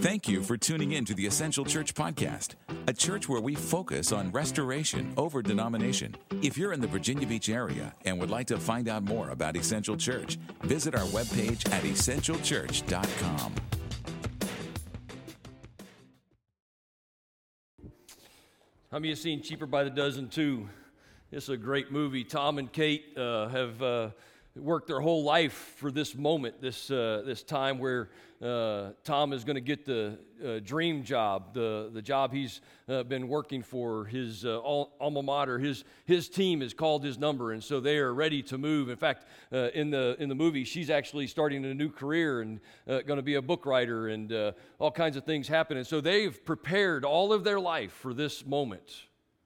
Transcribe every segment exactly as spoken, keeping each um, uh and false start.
Thank you for tuning in to the Essential Church Podcast, a church where we focus on restoration over denomination. If you're in the Virginia Beach area and would like to find out more about Essential Church, visit our webpage at essential church dot com. How many of you have seen Cheaper by the Dozen two? It's a great movie. Tom and Kate uh, have uh, worked their whole life for this moment, this uh, this time where uh, Tom is going to get the uh, dream job, the the job he's uh, been working for. His uh, alma mater, his his team has called his number, and so they are ready to move. In fact, uh, in the in the movie, she's actually starting a new career and uh, going to be a book writer, and uh, all kinds of things happen. And so they've prepared all of their life for this moment,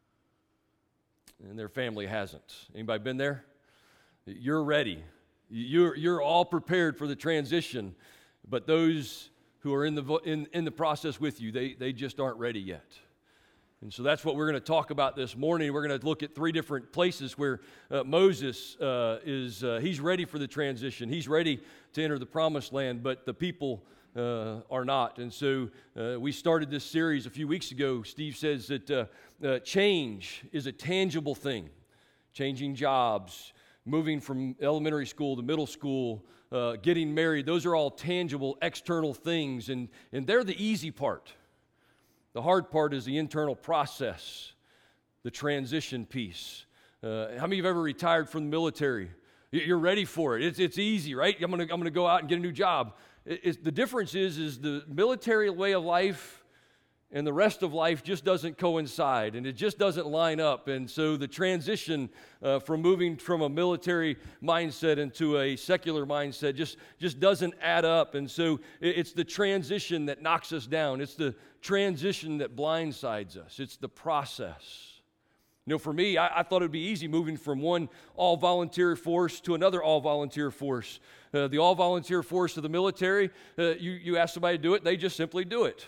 and their family hasn't. Anybody been there? You're ready. You're, you're all prepared for the transition, but those who are in the, in, in the process with you, they, they just aren't ready yet. And so that's what we're going to talk about this morning. We're going to look at three different places where uh, Moses uh, is, uh, he's ready for the transition. He's ready to enter the promised land, but the people uh, are not. And so uh, we started this series a few weeks ago. Steve says that uh, uh, change is a tangible thing. Changing jobs, moving from elementary school to middle school, uh, getting married, those are all tangible external things, and, and they're the easy part. The hard part is the internal process, the transition piece. Uh, how many of you have ever retired from the military? You're ready for it. It's, it's easy, right? I'm gonna, I'm gonna go out and get a new job. It, it's, the difference is, is the military way of life and the rest of life just doesn't coincide, and it just doesn't line up. And so the transition uh, from moving from a military mindset into a secular mindset just, just doesn't add up. And so it's the transition that knocks us down. It's the transition that blindsides us. It's the process. You know, for me, I, I thought it would be easy moving from one all-volunteer force to another all-volunteer force. Uh, the all-volunteer force of the military, uh, you, you ask somebody to do it, they just simply do it.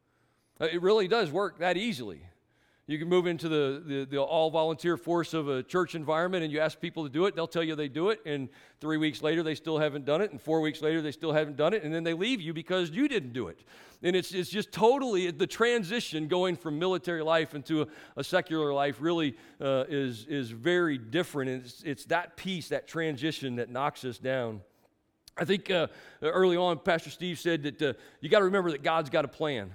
It really does work that easily. You can move into the, the, the all-volunteer force of a church environment, and you ask people to do it, they'll tell you they do it, and three weeks later they still haven't done it, and four weeks later they still haven't done it, and then they leave you because you didn't do it. And it's, it's just totally, the transition going from military life into a, a secular life really uh, is, is very different, and it's, it's that piece, that transition that knocks us down. I think uh, early on, Pastor Steve said that uh, you got to remember that God's got a plan.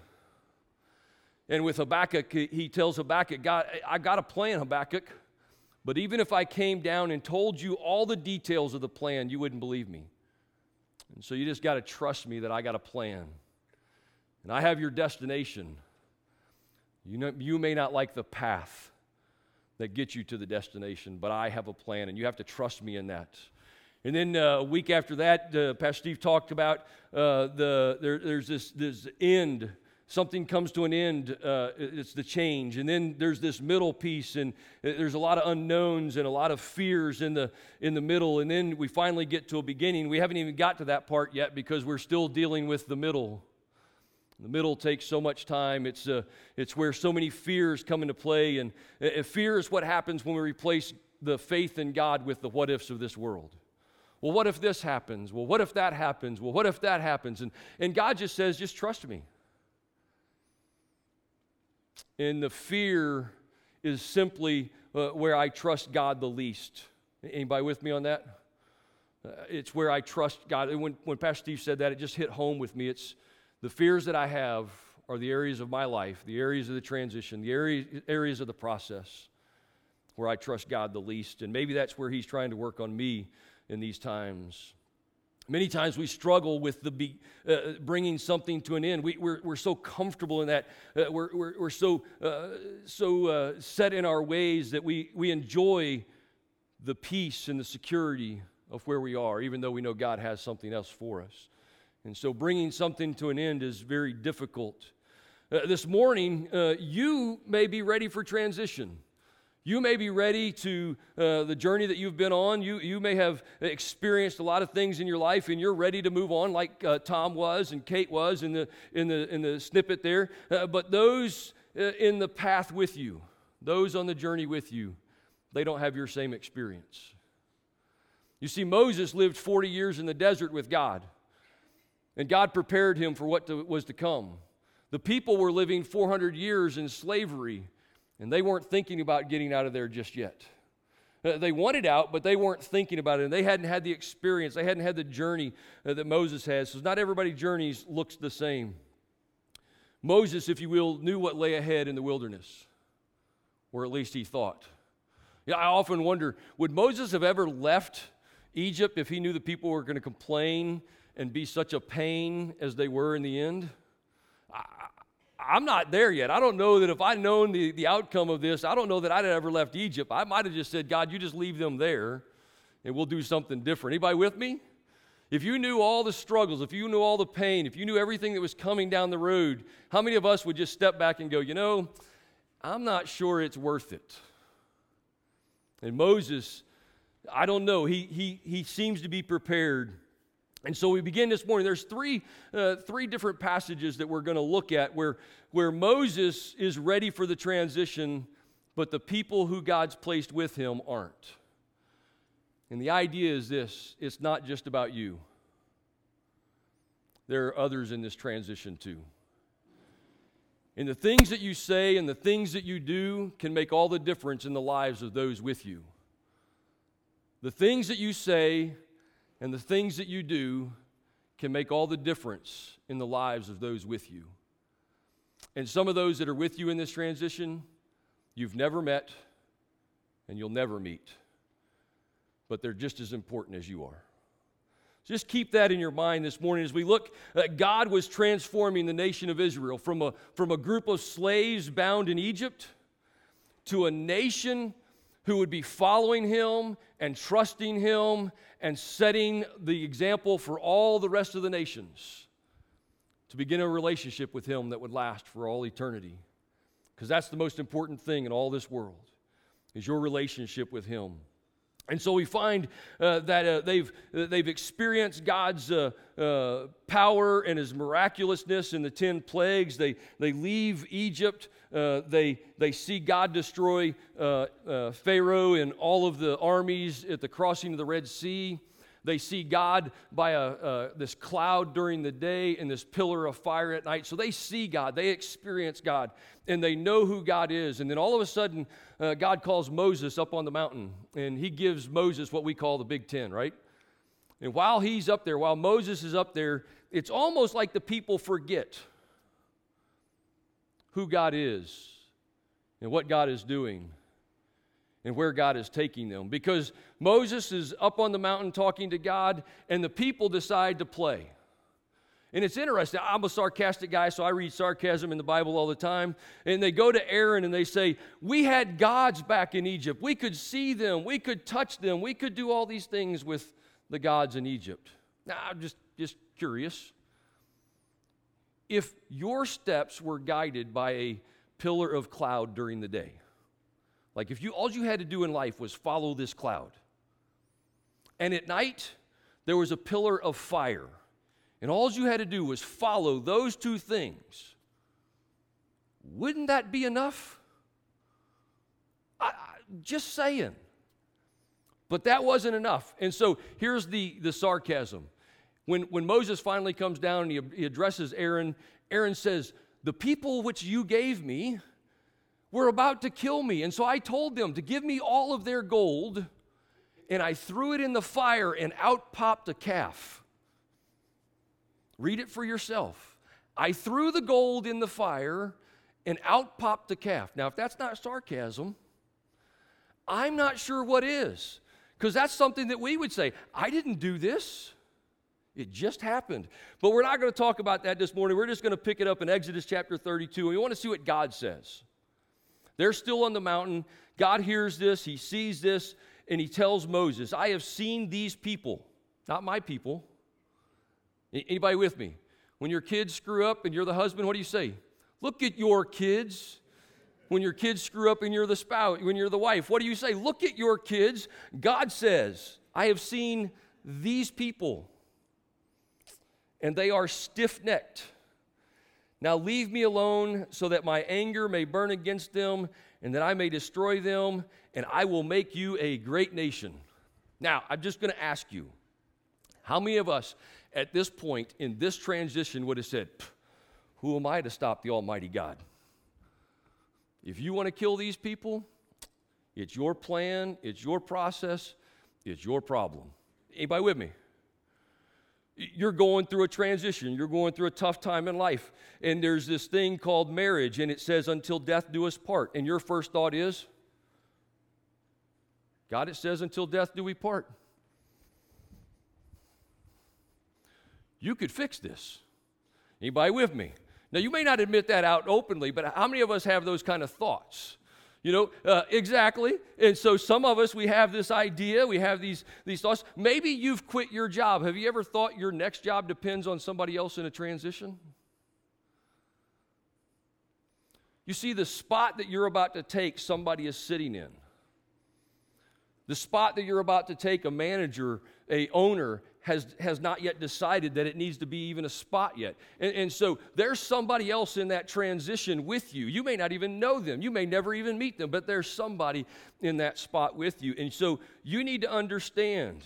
And with Habakkuk, he tells Habakkuk, God, I got a plan, Habakkuk, but even if I came down and told you all the details of the plan, you wouldn't believe me. And so you just got to trust me that I got a plan. And I have your destination. You know, you may not like the path that gets you to the destination, but I have a plan, and you have to trust me in that. And then uh, a week after that, uh, Pastor Steve talked about uh, the there, there's this, this end. Something comes to an end, uh, it's the change. And then there's this middle piece, and there's a lot of unknowns and a lot of fears in the in the middle. And then we finally get to a beginning. We haven't even got to that part yet because we're still dealing with the middle. The middle takes so much time. It's uh, it's where so many fears come into play. And uh, fear is what happens when we replace the faith in God with the what-ifs of this world. Well, what if this happens? Well, what if that happens? Well, what if that happens? And, and God just says, just trust me. And the fear is simply uh, where I trust God the least. Anybody with me on that? Uh, it's where I trust God. And when, when Pastor Steve said that, it just hit home with me. It's the fears that I have are the areas of my life, the areas of the transition, the area, areas of the process where I trust God the least. And maybe that's where He's trying to work on me in these times. Many times we struggle with the be, uh, bringing something to an end. We, we're, we're so comfortable in that. Uh, we're, we're, we're so, uh, so uh, set in our ways that we, we enjoy the peace and the security of where we are, even though we know God has something else for us. And so bringing something to an end is very difficult. Uh, this morning, uh, you may be ready for transition. You may be ready to uh, the journey that you've been on. You, you may have experienced a lot of things in your life, and you're ready to move on, like uh, Tom was and Kate was in the in the in the snippet there. Uh, but those uh, in the path with you, those on the journey with you, they don't have your same experience. You see, Moses lived forty years in the desert with God. And God prepared him for what to, was to come. The people were living four hundred years in slavery, and they weren't thinking about getting out of there just yet. Uh, they wanted out, but they weren't thinking about it, and they hadn't had the experience. They hadn't had the journey uh, that Moses has. So not everybody's journeys looks the same. Moses, if you will, knew what lay ahead in the wilderness, or at least he thought. Yeah, I often wonder, would Moses have ever left Egypt if he knew the people were going to complain and be such a pain as they were in the end? I, I'm not there yet. I don't know that if I'd known the, the outcome of this, I don't know that I'd have ever left Egypt. I might have just said, God, you just leave them there, and we'll do something different. Anybody with me? If you knew all the struggles, if you knew all the pain, if you knew everything that was coming down the road, how many of us would just step back and go, you know, I'm not sure it's worth it? And Moses, I don't know, he, he, he seems to be prepared. And so we begin this morning. There's three, uh, three different passages that we're going to look at where, where Moses is ready for the transition, but the people who God's placed with him aren't. And the idea is this: it's not just about you. There are others in this transition too. And the things that you say and the things that you do can make all the difference in the lives of those with you. The things that you say and the things that you do can make all the difference in the lives of those with you. And some of those that are with you in this transition, you've never met and you'll never meet. But they're just as important as you are. Just keep that in your mind this morning as we look. Uh, God was transforming the nation of Israel from a, from a group of slaves bound in Egypt to a nation who would be following him and trusting him and setting the example for all the rest of the nations to begin a relationship with him that would last for all eternity. Because that's the most important thing in all this world, is your relationship with him. And so we find uh, that uh, they've, uh, they've experienced God's uh, uh, power and his miraculousness in the ten plagues. They, they leave Egypt. Uh, they, they see God destroy uh, uh, Pharaoh and all of the armies at the crossing of the Red Sea. They see God by a, uh, this cloud during the day and this pillar of fire at night. So they see God, they experience God, and they know who God is. And then all of a sudden, uh, God calls Moses up on the mountain, and he gives Moses what we call the Big Ten, right? And while he's up there, while Moses is up there, it's almost like the people forget who God is and what God is doing and where God is taking them. Because Moses is up on the mountain talking to God, and the people decide to play. And it's interesting. I'm a sarcastic guy, so I read sarcasm in the Bible all the time. And they go to Aaron and they say, we had gods back in Egypt. We could see them. We could touch them. We could do all these things with the gods in Egypt. Now, I'm just, just curious. If your steps were guided by a pillar of cloud during the day, like if you all you had to do in life was follow this cloud, and at night there was a pillar of fire, and all you had to do was follow those two things, wouldn't that be enough? I, I, just saying. But that wasn't enough. And so here's the, the sarcasm. When, when Moses finally comes down and he, he addresses Aaron, Aaron says, the people which you gave me were about to kill me. And so I told them to give me all of their gold, and I threw it in the fire, and out popped a calf. Read it for yourself. I threw the gold in the fire, and out popped the calf. Now, if that's not sarcasm, I'm not sure what is. Because that's something that we would say, I didn't do this. It just happened. But we're not going to talk about that this morning. We're just going to pick it up in Exodus chapter thirty-two, and we want to see what God says. They're still on the mountain. God hears this. He sees this, and he tells Moses, I have seen these people, not my people. Anybody with me? When your kids screw up and you're the husband, what do you say? Look at your kids. When your kids screw up and you're the spouse, when you're the wife, what do you say? Look at your kids. God says, I have seen these people, and they are stiff-necked. Now leave me alone so that my anger may burn against them and that I may destroy them, and I will make you a great nation. Now, I'm just going to ask you, how many of us at this point in this transition would have said, who am I to stop the Almighty God? If you want to kill these people, it's your plan, it's your process, it's your problem. Anybody with me? You're going through a transition. You're going through a tough time in life. And there's this thing called marriage, and it says, until death do us part. And your first thought is, God, it says, until death do we part. You could fix this. Anybody with me? Now, you may not admit that out openly, but how many of us have those kind of thoughts? You know, uh, exactly. And so some of us, we have this idea, we have these, these thoughts. Maybe you've quit your job. Have you ever thought your next job depends on somebody else in a transition? You see, the spot that you're about to take, somebody is sitting in. The spot that you're about to take, a manager, a owner, has, has not yet decided that it needs to be even a spot yet. And, and so there's somebody else in that transition with you. You may not even know them. You may never even meet them, but there's somebody in that spot with you. And so you need to understand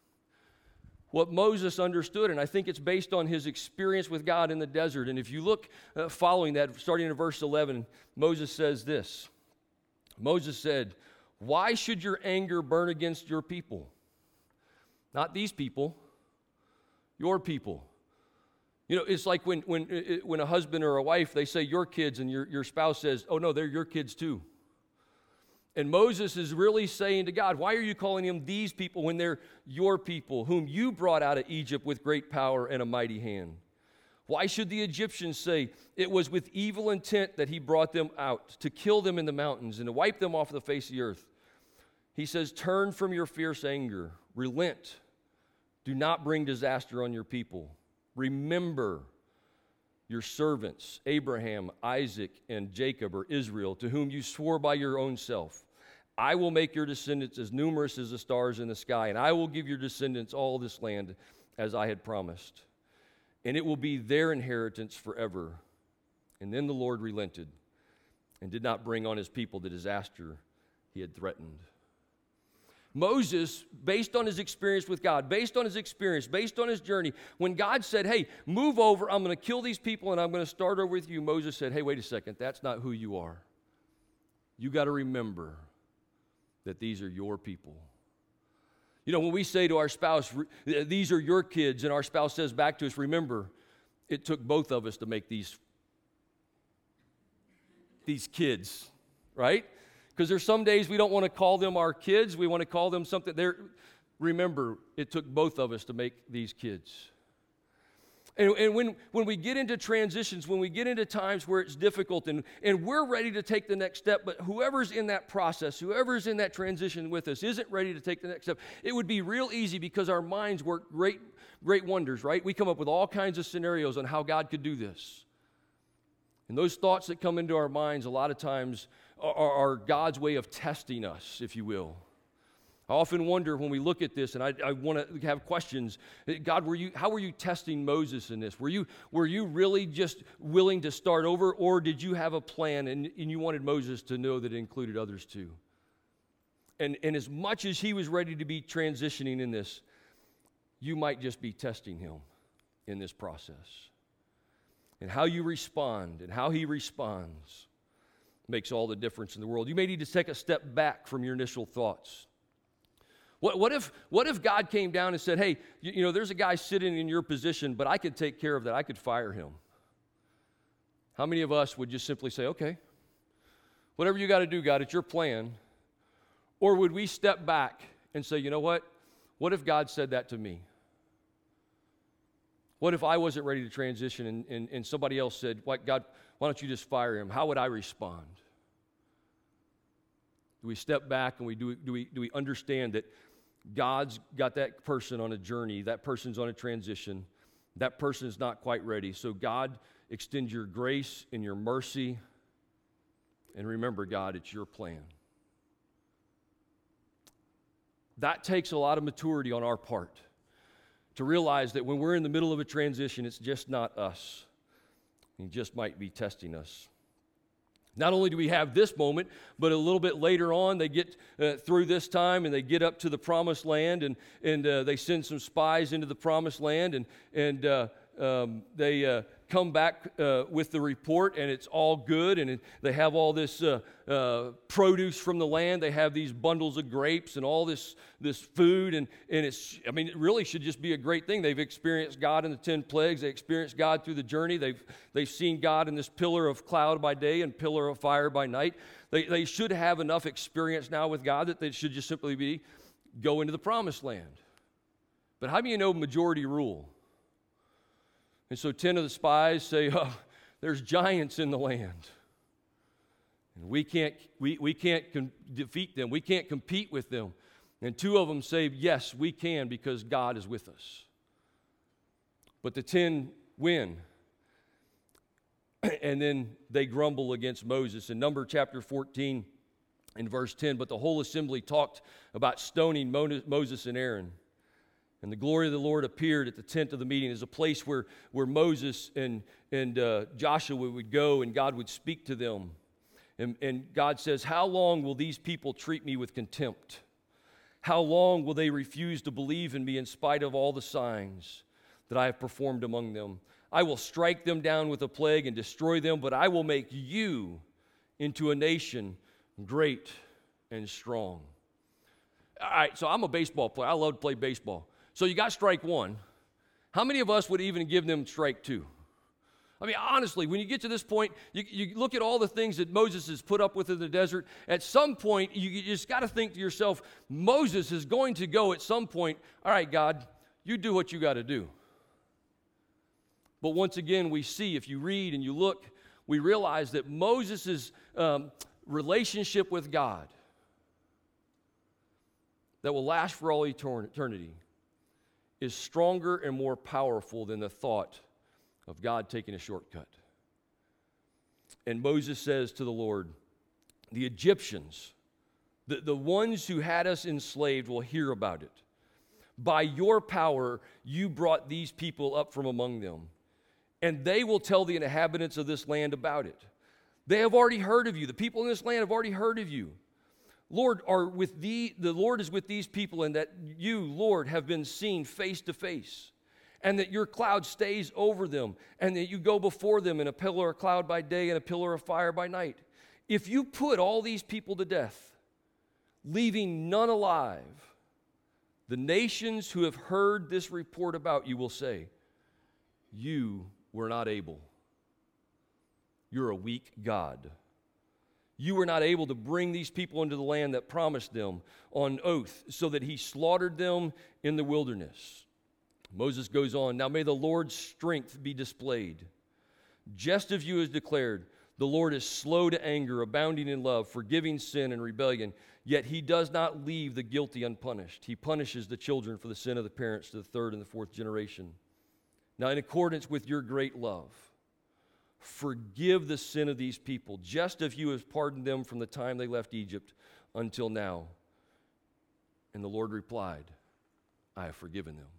what Moses understood, and I think it's based on his experience with God in the desert. And if you look uh, following that, starting in verse eleven, Moses says this. Moses said, why should your anger burn against your people? Not these people, your people. You know, it's like when when when a husband or a wife, they say your kids, and your, your spouse says, oh no, they're your kids too. And Moses is really saying to God, why are you calling them these people when they're your people, whom you brought out of Egypt with great power and a mighty hand? Why should the Egyptians say it was with evil intent that he brought them out, to kill them in the mountains and to wipe them off the face of the earth? He says, turn from your fierce anger, relent, do not bring disaster on your people. Remember your servants, Abraham, Isaac, and Jacob, or Israel, to whom you swore by your own self. I will make your descendants as numerous as the stars in the sky, and I will give your descendants all this land as I had promised. And it will be their inheritance forever. And then the Lord relented and did not bring on his people the disaster he had threatened. Moses, based on his experience with God, based on his experience, based on his journey, when God said, hey, move over, I'm going to kill these people and I'm going to start over with you, Moses said, hey, wait a second, that's not who you are. You got to remember that these are your people. You know, when we say to our spouse, these are your kids, and our spouse says back to us, remember, it took both of us to make these, these kids, right? Because there's some days we don't want to call them our kids. We want to call them something. They're, remember, it took both of us to make these kids. And, and when, when we get into transitions, when we get into times where it's difficult and, and we're ready to take the next step, but whoever's in that process, whoever's in that transition with us isn't ready to take the next step, it would be real easy because our minds work great, great wonders, right? We come up with all kinds of scenarios on how God could do this. And those thoughts that come into our minds a lot of times are, are God's way of testing us, if you will. I often wonder when we look at this, and I, I want to have questions. God, were you? How were you testing Moses in this? Were you, were you really just willing to start over, or did you have a plan and, and you wanted Moses to know that it included others too? And, and as much as he was ready to be transitioning in this, you might just be testing him in this process. And how you respond and how he responds makes all the difference in the world. You may need to take a step back from your initial thoughts. What, what if what if God came down and said, hey, you, you know, there's a guy sitting in your position, but I could take care of that. I could fire him. How many of us would just simply say, okay, whatever you got to do, God, it's your plan? Or would we step back and say, you know what? What if God said that to me? What if I wasn't ready to transition and, and, and somebody else said, what, God, why don't you just fire him? How would I respond? Do we step back and we do, do, we, do we understand that God's got that person on a journey, that person's on a transition, that person is not quite ready. So God, extend your grace and your mercy, and remember, God, it's your plan. That takes a lot of maturity on our part to realize that when we're in the middle of a transition, it's just not us. He just might be testing us. Not only do we have this moment, but a little bit later on, they get uh, through this time and they get up to the promised land, and, and uh, they send some spies into the promised land, and, and uh, um, they uh, come back uh, with the report, and it's all good, and it, they have all this uh, uh, produce from the land. They have these bundles of grapes and all this this food, and, and it's, I mean, it really should just be a great thing. They've experienced God in the ten plagues. They experienced God through the journey. They've they've seen God in this pillar of cloud by day and pillar of fire by night. They, they should have enough experience now with God that they should just simply be go into the promised land. But how do you know majority rule? And so ten of the spies say, oh, there's giants in the land. And we can't, we, we can't com- defeat them. We can't compete with them. And two of them say, yes, we can, because God is with us. But the ten win. And then they grumble against Moses. In Number chapter fourteen, in verse ten, but the whole assembly talked about stoning Moses and Aaron. And the glory of the Lord appeared at the tent of the meeting, as a place where, where Moses and, and uh, Joshua would go, and God would speak to them. And, and God says, how long will these people treat me with contempt? How long will they refuse to believe in me in spite of all the signs that I have performed among them? I will strike them down with a plague and destroy them, but I will make you into a nation great and strong. All right, so I'm a baseball player. I love to play baseball. So you got strike one. How many of us would even give them strike two? I mean, honestly, when you get to this point, you, you look at all the things that Moses has put up with in the desert. At some point, you, you just got to think to yourself, Moses is going to go at some point, all right, God, you do what you got to do. But once again, we see, if you read and you look, we realize that Moses' um, relationship with God that will last for all eternity is stronger and more powerful than the thought of God taking a shortcut. And Moses says to the Lord, the Egyptians, the, the ones who had us enslaved, will hear about it. By your power, you brought these people up from among them, and they will tell the inhabitants of this land about it. They have already heard of you. The people in this land have already heard of you. Lord, are with thee, the Lord is with these people, and that you, Lord, have been seen face to face, and that your cloud stays over them, and that you go before them in a pillar of cloud by day and a pillar of fire by night. If you put all these people to death, leaving none alive, the nations who have heard this report about you will say, you were not able. You're a weak God. You were not able to bring these people into the land that promised them on oath, so that he slaughtered them in the wilderness. Moses goes on, now may the Lord's strength be displayed. Just as you have declared, the Lord is slow to anger, abounding in love, forgiving sin and rebellion, yet he does not leave the guilty unpunished. He punishes the children for the sin of the parents to the third and the fourth generation. Now, in accordance with your great love, forgive the sin of these people, just as you have pardoned them from the time they left Egypt until now. And the Lord replied, I have forgiven them.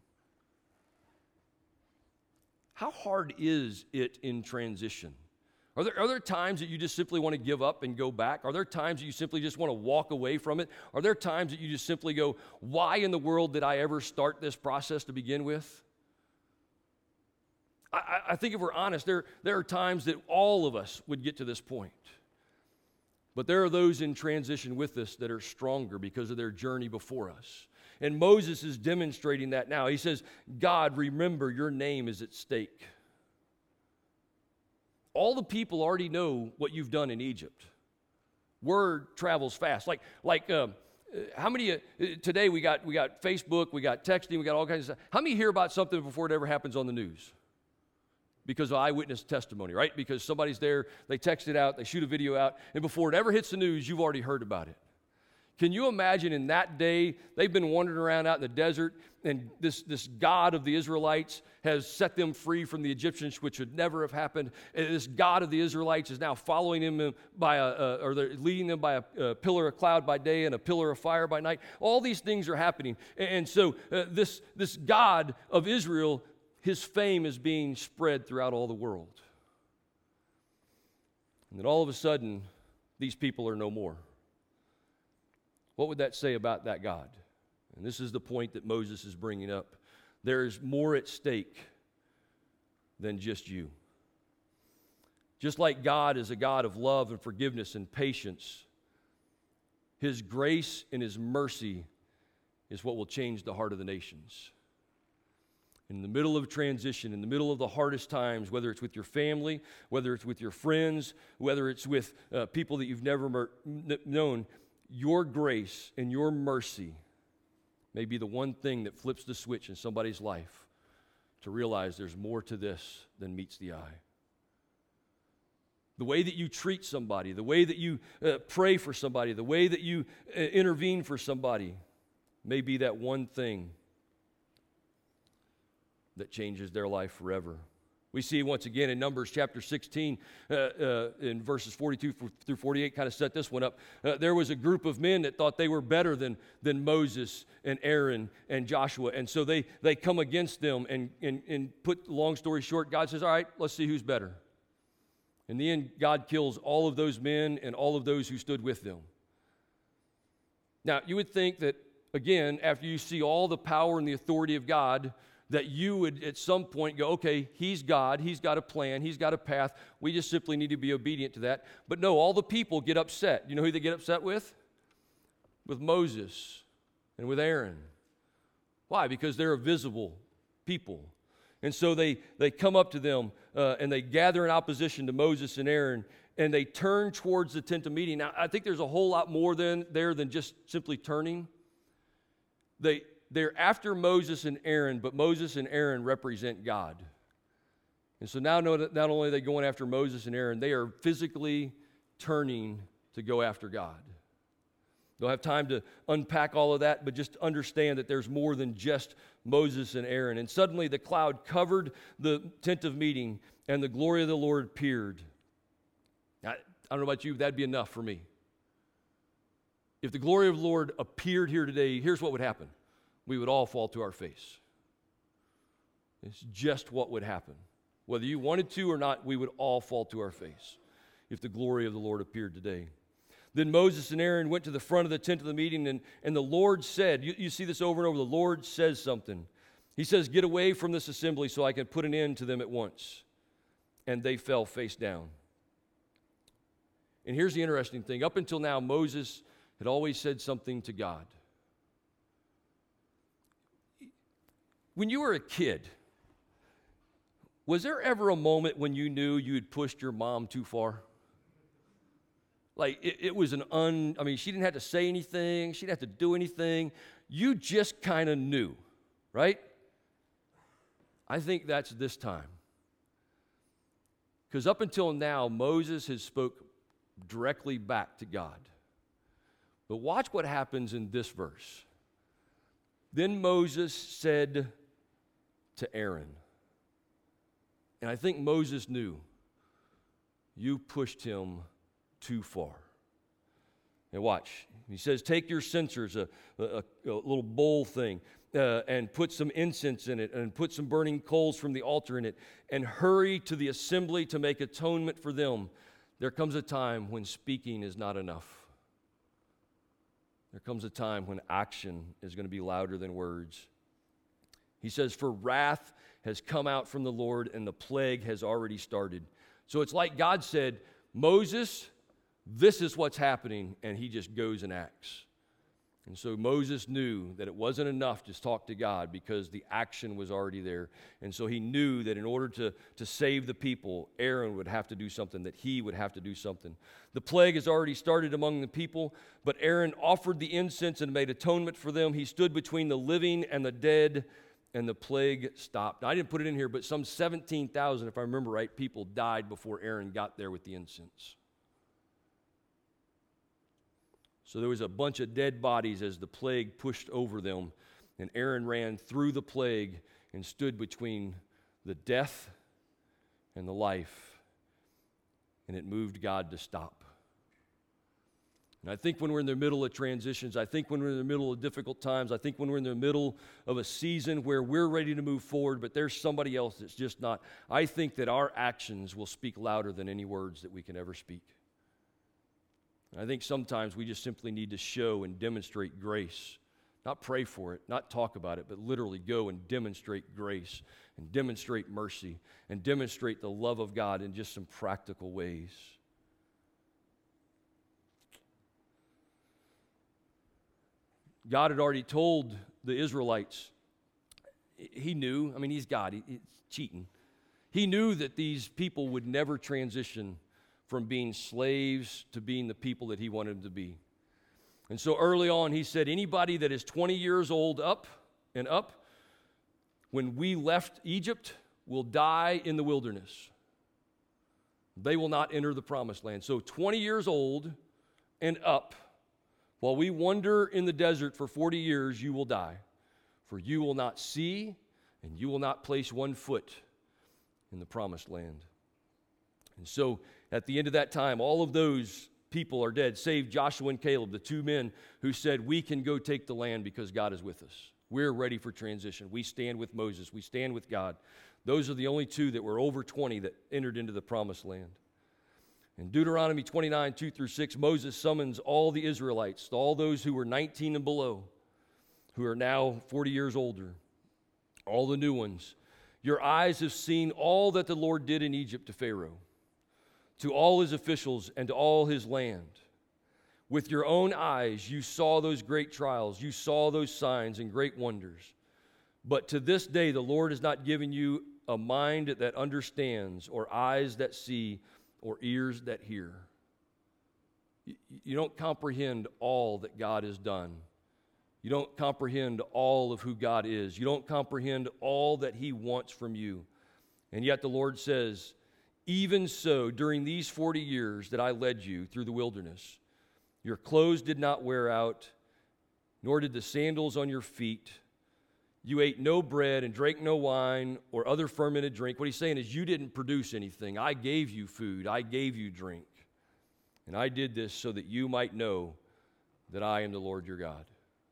How hard is it in transition? Are there, are there times that you just simply want to give up and go back? Are there times that you simply just want to walk away from it? Are there times that you just simply go, why in the world did I ever start this process to begin with? I, I think if we're honest, there, there are times that all of us would get to this point. But there are those in transition with us that are stronger because of their journey before us. And Moses is demonstrating that now. He says, God, remember your name is at stake. All the people already know what you've done in Egypt. Word travels fast. Like, like um, how many, uh, today we got, we got Facebook, we got texting, we got all kinds of stuff. How many hear about something before it ever happens on the news? Because of eyewitness testimony, right? Because somebody's there, they text it out, they shoot a video out, and before it ever hits the news, you've already heard about it. Can you imagine in that day, they've been wandering around out in the desert, and this, this God of the Israelites has set them free from the Egyptians, which would never have happened. And this God of the Israelites is now following them by a, uh, or they're leading them by a, a pillar of cloud by day and a pillar of fire by night. All these things are happening. And, and so uh, this, this God of Israel, his fame is being spread throughout all the world. And then all of a sudden, these people are no more. What would that say about that God? And this is the point that Moses is bringing up. There is more at stake than just you. Just like God is a God of love and forgiveness and patience, His grace and His mercy is what will change the heart of the nations. In the middle of transition, in the middle of the hardest times, whether it's with your family, whether it's with your friends, whether it's with uh, people that you've never mer- n- known, your grace and your mercy may be the one thing that flips the switch in somebody's life to realize there's more to this than meets the eye. The way that you treat somebody, the way that you uh, pray for somebody, the way that you uh, intervene for somebody may be that one thing that changes their life forever. We see once again in Numbers chapter sixteen, uh, uh, in verses forty-two through forty-eight, kind of set this one up. Uh, there was a group of men that thought they were better than, than Moses and Aaron and Joshua. And so they, they come against them and, and, and put, long story short, God says, all right, let's see who's better. In the end, God kills all of those men and all of those who stood with them. Now, you would think that, again, after you see all the power and the authority of God, that you would at some point go, okay, He's God, He's got a plan, He's got a path, we just simply need to be obedient to that. But no, all the people get upset. You know who they get upset with? With Moses and with Aaron. Why? Because they're a visible people. And so they, they come up to them uh, and they gather in opposition to Moses and Aaron, and they turn towards the tent of meeting. Now, I think there's a whole lot more than, there than just simply turning. They... They're after Moses and Aaron, but Moses and Aaron represent God. And so now not only are they going after Moses and Aaron, they are physically turning to go after God. Don't have time to unpack all of that, but just understand that there's more than just Moses and Aaron. And suddenly the cloud covered the tent of meeting, and the glory of the Lord appeared. I, I don't know about you, but that'd be enough for me. If the glory of the Lord appeared here today, here's what would happen. We would all fall to our face. It's just what would happen. Whether you wanted to or not, we would all fall to our face if the glory of the Lord appeared today. Then Moses and Aaron went to the front of the tent of the meeting, and, and the Lord said, you, you see this over and over, the Lord says something. He says, get away from this assembly so I can put an end to them at once. And they fell face down. And here's the interesting thing. Up until now, Moses had always said something to God. When you were a kid, was there ever a moment when you knew you had pushed your mom too far? Like, it, it was an un, I mean, she didn't have to say anything. She didn't have to do anything. You just kind of knew, right? I think that's this time. Because up until now, Moses has spoke directly back to God. But watch what happens in this verse. Then Moses said to Aaron, and I think Moses knew, you pushed him too far. And watch, he says, take your censers, a, a, a little bowl thing, uh, and put some incense in it, and put some burning coals from the altar in it, and hurry to the assembly to make atonement for them. There comes a time when speaking is not enough. There comes a time when action is going to be louder than words. He says, for wrath has come out from the Lord, and the plague has already started. So it's like God said, Moses, this is what's happening, and he just goes and acts. And so Moses knew that it wasn't enough to talk to God because the action was already there. And so he knew that in order to, to save the people, Aaron would have to do something, that he would have to do something. The plague has already started among the people, but Aaron offered the incense and made atonement for them. He stood between the living and the dead, and the plague stopped. Now, I didn't put it in here, but some seventeen thousand, if I remember right, people died before Aaron got there with the incense. So there was a bunch of dead bodies as the plague pushed over them, and Aaron ran through the plague and stood between the death and the life, and it moved God to stop. And I think when we're in the middle of transitions, I think when we're in the middle of difficult times, I think when we're in the middle of a season where we're ready to move forward, but there's somebody else that's just not, I think that our actions will speak louder than any words that we can ever speak. And I think sometimes we just simply need to show and demonstrate grace. Not pray for it, not talk about it, but literally go and demonstrate grace and demonstrate mercy and demonstrate the love of God in just some practical ways. God had already told the Israelites, he knew, I mean, he's God, he, he's cheating. He knew that these people would never transition from being slaves to being the people that he wanted them to be. And so early on, he said, anybody that is twenty years old up and up, when we left Egypt, will die in the wilderness. They will not enter the promised land. So twenty years old and up, while we wander in the desert for forty years, you will die. For you will not see, and you will not place one foot in the promised land. And so at the end of that time, all of those people are dead, save Joshua and Caleb, the two men who said, we can go take the land because God is with us. We're ready for transition. We stand with Moses. We stand with God. Those are the only two that were over twenty that entered into the promised land. In Deuteronomy twenty-nine, two through six, Moses summons all the Israelites, all those who were nineteen and below, who are now forty years older, all the new ones. Your eyes have seen all that the Lord did in Egypt to Pharaoh, to all his officials and to all his land. With your own eyes you saw those great trials, you saw those signs and great wonders. But to this day the Lord has not given you a mind that understands, or eyes that see, or ears that hear. You don't comprehend all that God has done. You don't comprehend all of who God is. You don't comprehend all that he wants from you. And yet the Lord says, even so, during these forty years that I led you through the wilderness, your clothes did not wear out, nor did the sandals on your feet. You ate no bread and drank no wine or other fermented drink. What he's saying is you didn't produce anything. I gave you food. I gave you drink. And I did this so that you might know that I am the Lord your God.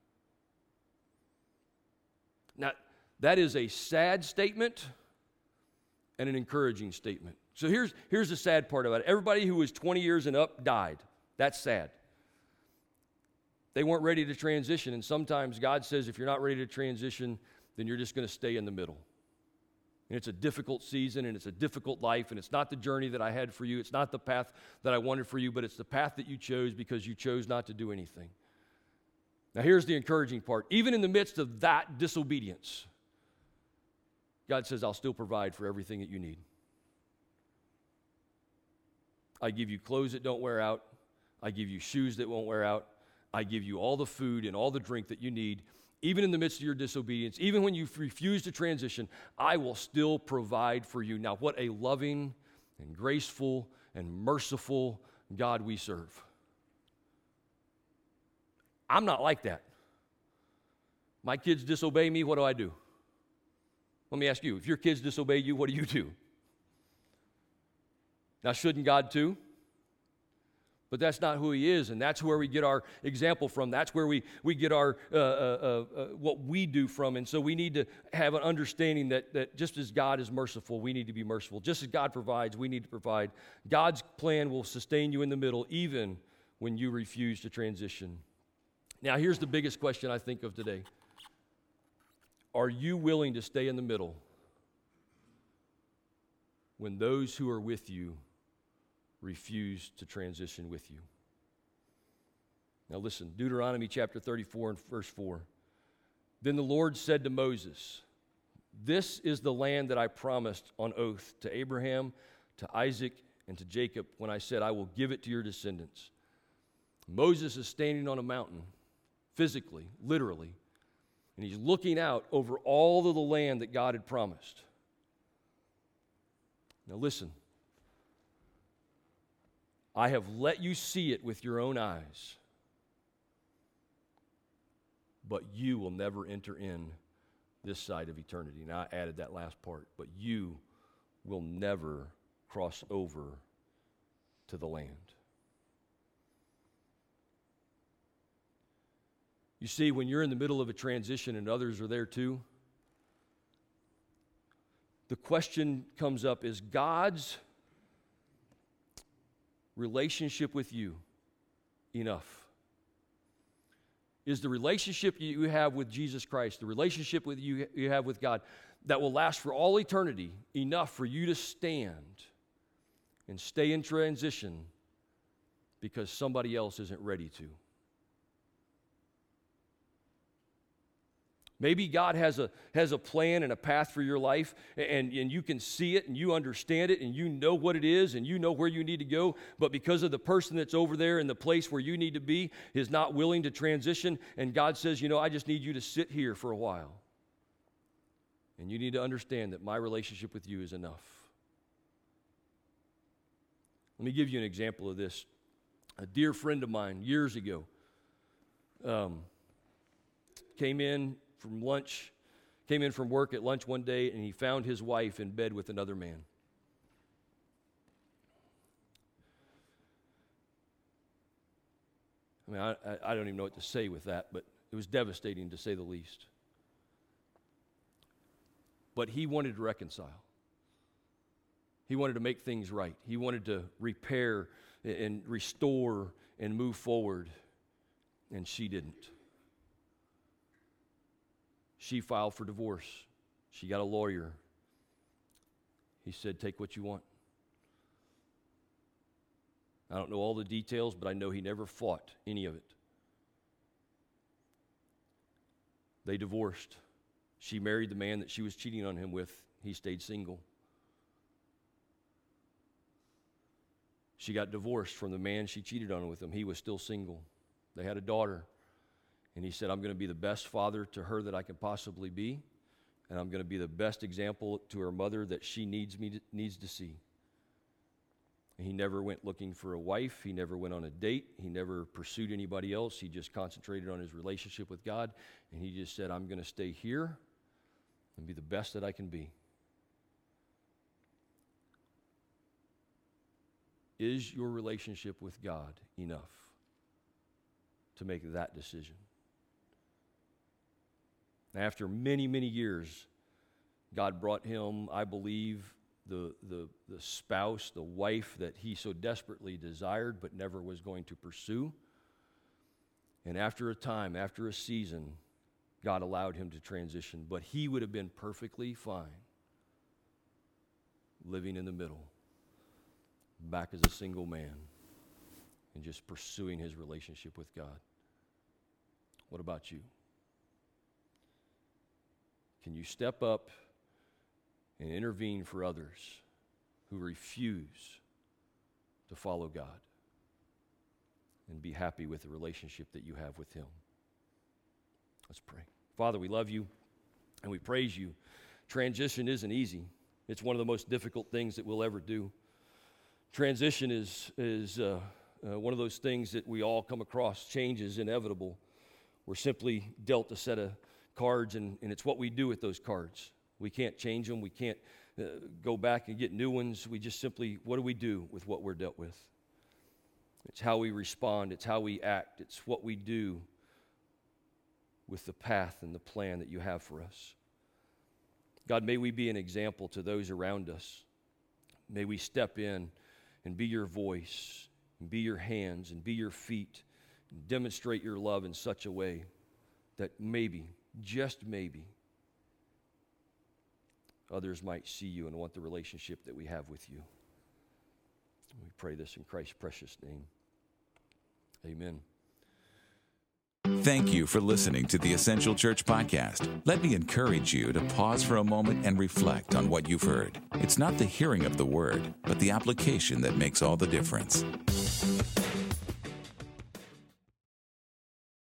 Now, that is a sad statement and an encouraging statement. So here's, here's the sad part about it. Everybody who was twenty years and up died. That's sad. They weren't ready to transition, and sometimes God says if you're not ready to transition, then you're just going to stay in the middle. And it's a difficult season, and it's a difficult life, and it's not the journey that I had for you. It's not the path that I wanted for you, but it's the path that you chose because you chose not to do anything. Now here's the encouraging part. Even in the midst of that disobedience, God says, I'll still provide for everything that you need. I give you clothes that don't wear out. I give you shoes that won't wear out. I give you all the food and all the drink that you need. Even in the midst of your disobedience, even when you refuse to transition, I will still provide for you. Now, what a loving and graceful and merciful God we serve. I'm not like that. My kids disobey me, what do I do? Let me ask you, if your kids disobey you, what do you do? Now, shouldn't God too? But that's not who he is, and that's where we get our example from. That's where we, we get our uh, uh, uh, what we do from. And so we need to have an understanding that, that just as God is merciful, we need to be merciful. Just as God provides, we need to provide. God's plan will sustain you in the middle, even when you refuse to transition. Now, here's the biggest question I think of today. Are you willing to stay in the middle when those who are with you refuse to transition with you? Now listen, Deuteronomy chapter thirty-four and verse four. Then the Lord said to Moses, this is the land that I promised on oath to Abraham, to Isaac, and to Jacob when I said, I will give it to your descendants. Moses is standing on a mountain, physically, literally, and he's looking out over all of the land that God had promised. Now listen. I have let you see it with your own eyes, but you will never enter in this side of eternity. Now, I added that last part, but you will never cross over to the land. You see, when you're in the middle of a transition and others are there too, the question comes up, is God's relationship with you enough? Is the relationship you have with Jesus Christ, the relationship with you you have with God, that will last for all eternity, enough for you to stand and stay in transition because somebody else isn't ready to? Maybe God has a, has a plan and a path for your life, and, and you can see it, and you understand it, and you know what it is, and you know where you need to go, but because of the person that's over there in the place where you need to be is not willing to transition, and God says, you know, I just need you to sit here for a while. And you need to understand that my relationship with you is enough. Let me give you an example of this. A dear friend of mine years ago um, came in from lunch, came in from work at lunch one day, and he found his wife in bed with another man. I mean, I, I don't even know what to say with that, but it was devastating to say the least. But he wanted to reconcile. He wanted to make things right. He wanted to repair and restore and move forward, and she didn't. She filed for divorce. She got a lawyer. He said, take what you want. I don't know all the details, but I know he never fought any of it. They divorced. She married the man that she was cheating on him with. He stayed single. She got divorced from the man she cheated on with him. He was still single. They had a daughter. And he said, I'm going to be the best father to her that I can possibly be, and I'm going to be the best example to her mother that she needs me to, needs to see. And he never went looking for a wife. He never went on a date. He never pursued anybody else. He just concentrated on his relationship with God, and he just said, I'm going to stay here and be the best that I can be. Is your relationship with God enough to make that decision? After many, many years, God brought him, I believe, the, the, the spouse, the wife that he so desperately desired but never was going to pursue. And after a time, after a season, God allowed him to transition. But he would have been perfectly fine living in the middle, back as a single man, and just pursuing his relationship with God. What about you? Can you step up and intervene for others who refuse to follow God and be happy with the relationship that you have with him? Let's pray. Father, we love you and we praise you. Transition isn't easy. It's one of the most difficult things that we'll ever do. Transition is, is uh, uh, one of those things that we all come across. Change is inevitable. We're simply dealt a set of cards, and, and it's what we do with those cards. We can't change them. We can't uh, go back and get new ones. We just simply, what do we do with what we're dealt with? It's how we respond. It's how we act. It's what we do with the path and the plan that you have for us. God, may we be an example to those around us. May we step in and be your voice, and be your hands, and be your feet, and demonstrate your love in such a way that maybe, just maybe, others might see you and want the relationship that we have with you. We pray this in Christ's precious name. Amen. Thank you for listening to the Essential Church Podcast. Let me encourage you to pause for a moment and reflect on what you've heard. It's not the hearing of the word, but the application that makes all the difference.